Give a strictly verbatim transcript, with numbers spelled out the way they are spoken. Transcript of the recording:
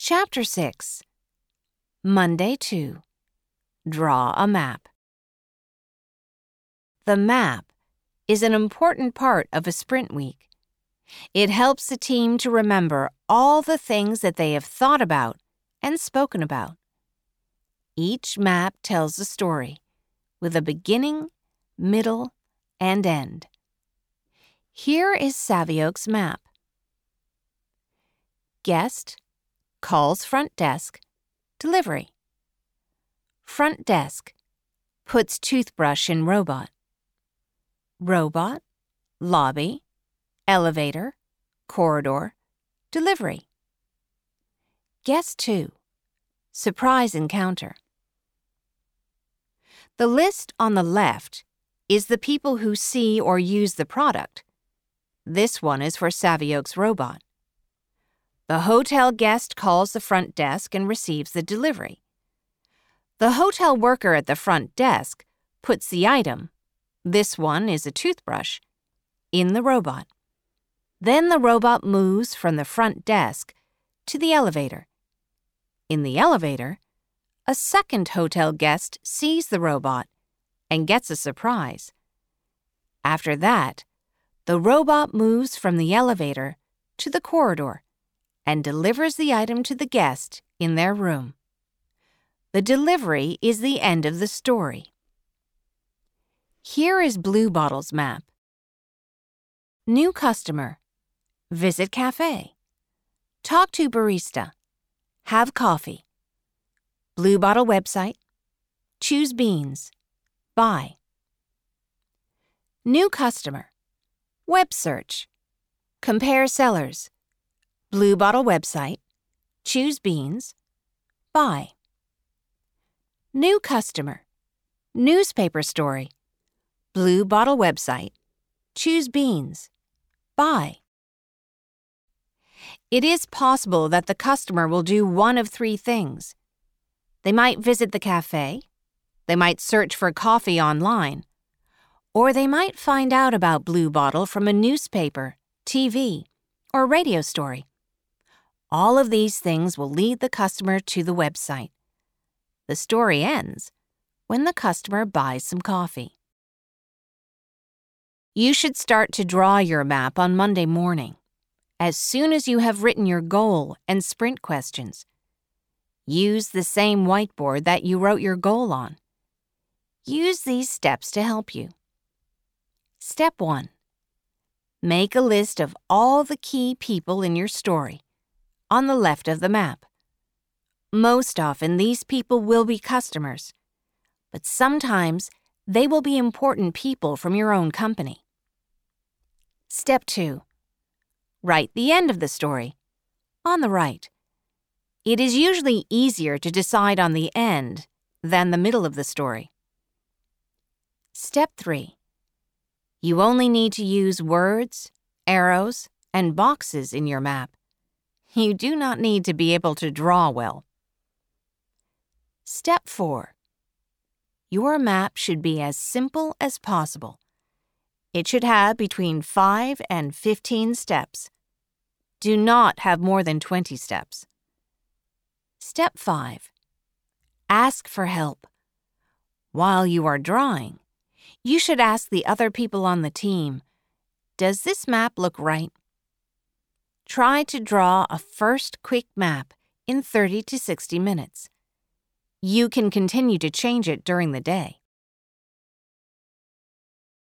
Chapter six. Monday two. Draw a map. The map is an important part of a sprint week. It helps the team to remember all the things that they have thought about and spoken about. Each map tells a story, with a beginning, middle, and end. Here is Savioke's map. Guest calls front desk, delivery. Front desk puts toothbrush in robot. Robot, lobby, elevator, corridor, delivery. Guest two, surprise encounter. The list on the left is the people who see or use the product. This one is for Savioke's robot. The hotel guest calls the front desk and receives the delivery. The hotel worker at the front desk puts the item, this one is a toothbrush, in the robot. Then the robot moves from the front desk to the elevator. In the elevator, a second hotel guest sees the robot and gets a surprise. After that, the robot moves from the elevator to the corridor and delivers the item to the guest in their room. The delivery is the end of the story. Here is Blue Bottle's map. New customer. Visit cafe. Talk to barista. Have coffee. Blue Bottle website. Choose beans. Buy. New customer. Web search. Compare sellers. Blue Bottle website. Choose beans. Buy. New customer. Newspaper story. Blue Bottle website. Choose beans. Buy. It is possible that the customer will do one of three things. They might visit the cafe, they might search for coffee online, or they might find out about Blue Bottle from a newspaper, T V, or radio story. All of these things will lead the customer to the website. The story ends when the customer buys some coffee. You should start to draw your map on Monday morning, as soon as you have written your goal and sprint questions. Use the same whiteboard that you wrote your goal on. Use these steps to help you. Step one. Make a list of all the key people in your story on the left of the map. Most often, these people will be customers, but sometimes they will be important people from your own company. Step two. Write the end of the story on the right. It is usually easier to decide on the end than the middle of the story. Step three. You only need to use words, arrows, and boxes in your map. You do not need to be able to draw well. Step four. Your map should be as simple as possible. It should have between five and fifteen steps. Do not have more than twenty steps. Step five. Ask for help. While you are drawing, you should ask the other people on the team, does this map look right? Try to draw a first quick map in thirty to sixty minutes. You can continue to change it during the day.